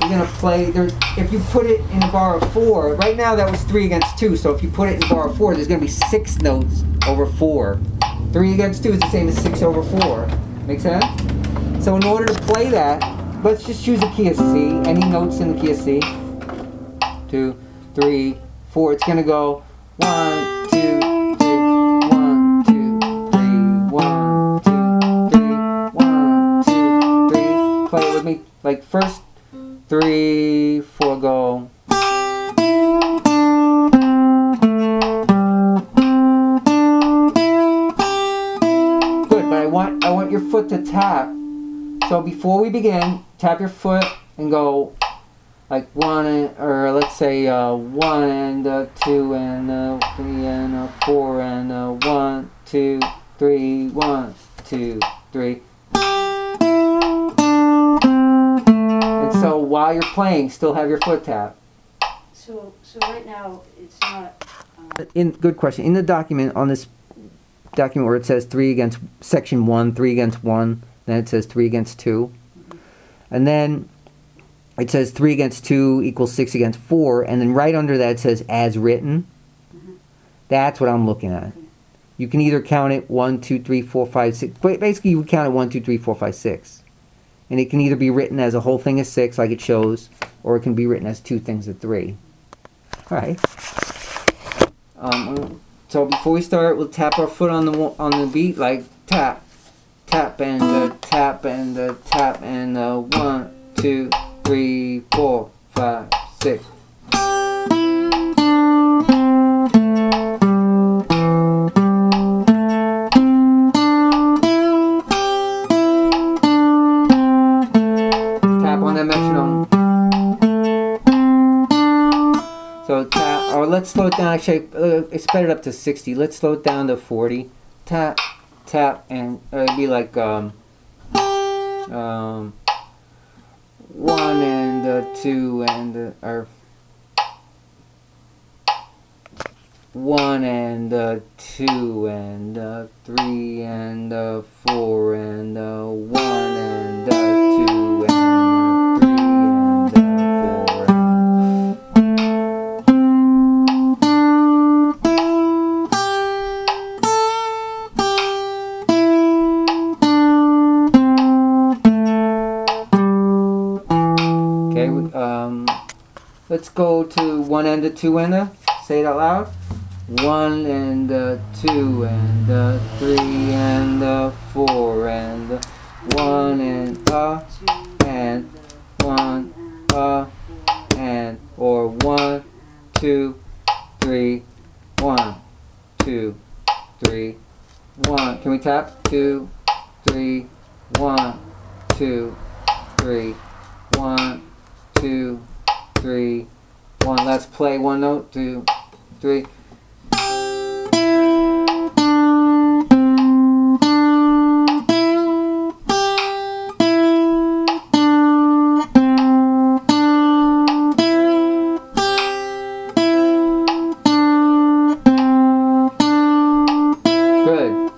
going to play, if you put it in a bar of 4, right now that was 3 against 2, so if you put it in a bar of 4, there's going to be 6 notes over 4. 3 against 2 is the same as 6 over 4. Make sense? So in order to play that, let's just choose a key of C. Any notes in the key of C? 2, 3, 4. It's going to go 1, 2, 3, 1, 2, 3, 1, 2, 3, 1, 2, 3. Play it with me. Like first 3, 4, go. Good, but I want your foot to tap. So before we begin, tap your foot and go like 1 and, or let's say 1 and 2 and 3 and 4 and 1, 2, 3, 1, 2, 3. And so while you're playing, still have your foot tap. So right now it's not. Good question. In the document, on this document where it says 3 against section 1, 3 against 1, then it says 3 against 2, and then it says 3 against 2 equals 6 against 4, and then right under that it says as written. That's what I'm looking at. You can either count it 1, 2, 3, 4, 5, 6. But basically, you would count it 1, 2, 3, 4, 5, 6. And it can either be written as a whole thing of 6, like it shows, or it can be written as 2 things of 3. All right. So before we start, we'll tap our foot on the beat, like tap, tap, and tap, and tap, and 1, 2, 3, 4, 5, 6. So tap, or let's slow it down. Actually, I sped it up to 60. Let's slow it down to 40. Tap, tap, and it'd be like 1 and 2 and or 1 and 2 and 3 and 4 and 1 and 2 and 3 and 4. Let's go to 1 and 2 and say it out loud. 1 and 2 and 3 and 4 and 1 and 1 and or 1, 2, 3, 1, 2, 3, 1. Can we tap? 2, 3, 1, 2, 3, 1, 2, 3, 1. Let's play one note. 2, 3. Good.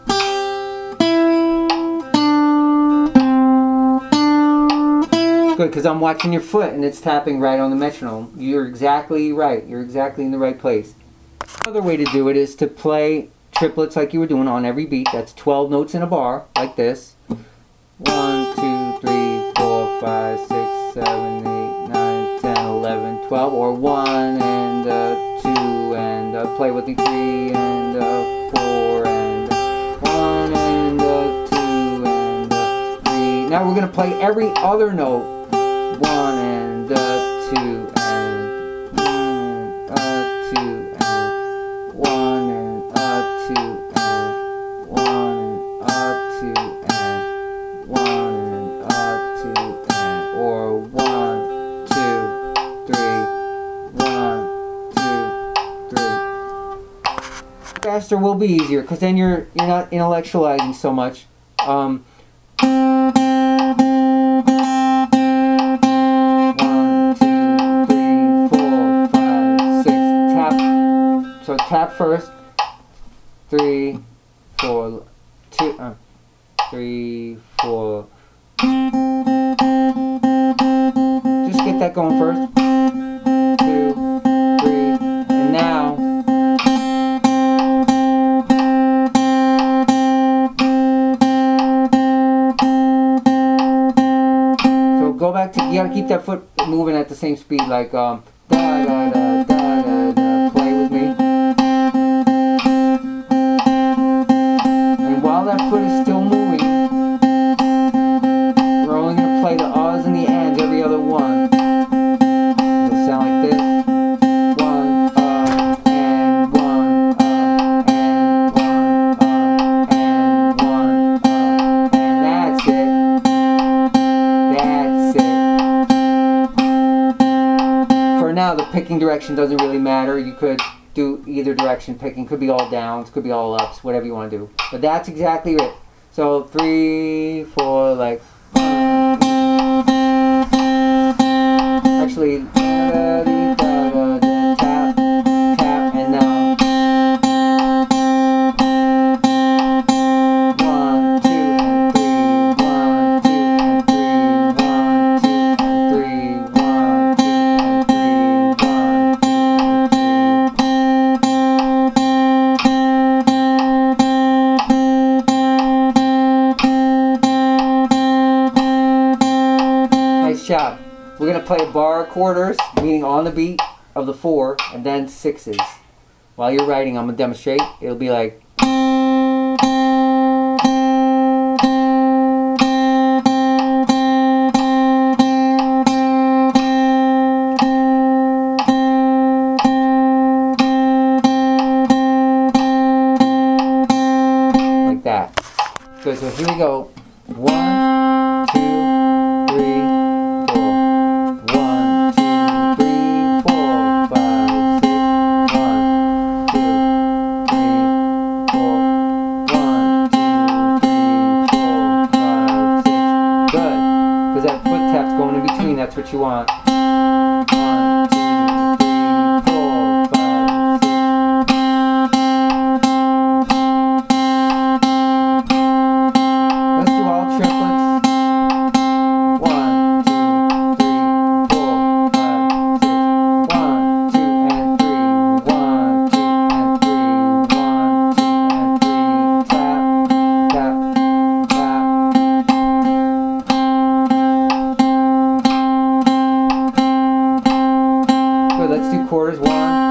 Good, because I'm watching your foot and it's tapping right on the metronome. You're exactly right. You're exactly in the right place. Another way to do it is to play triplets like you were doing on every beat. That's 12 notes in a bar, like this. 1, 2, 3, 4, 5, 6, 7, 8, 9, 10, 11, 12. Or 1 and 2 and play with the 3 and 4 and 1 and 2 and 3. Now we're going to play every other note. 1 and 2 and 2 and 1 and 2 and 1 and 2 and 1 and 2 and or 1, 2, 3, 1, 2, 3. Faster will be easier because then you're not intellectualizing so much. So tap first. 3, 4, 2, 3, 4. Just get that going first. 2, 3, and now. So go back to, you gotta keep that foot moving at the same speed, like da da da da da da. Play with me. And while that foot is still moving, we're only gonna play the ahs and the ands every other one. It'll sound like this. 1 and 1 and 1 and 1 and that's it. That's it. For now, the picking direction doesn't really matter. You could do either direction. Picking could be all downs, could be all ups, whatever you want to do. But that's exactly it. So 3, 4, like. Actually, tap, tap, and now. 1, 2, and 3. 1, 2, and 3. 1, 2, and 3. 1, 2, and 3. Nice job. We're going to play bar quarters, meaning on the beat of the 4, and then 6s. While you're writing, I'm going to demonstrate. It'll be like. Like that. Good, so here we go. 1, 2, 3, 4. 1, 2, 3, 4, 5, 6. 1, 2, 3, 4. 1, 2, 3, 4, 5, 6. Good. Because that foot tap's going in between. That's what you want. 1, 2, 3, 4, 5, 6. Let's do all triplets. 1, 2, 3, 4, 5, 6. 1, 2, and 3. 1, 2, and 3. 1, 2, and 3. Tap, tap, tap. Good, let's do quarters. 1,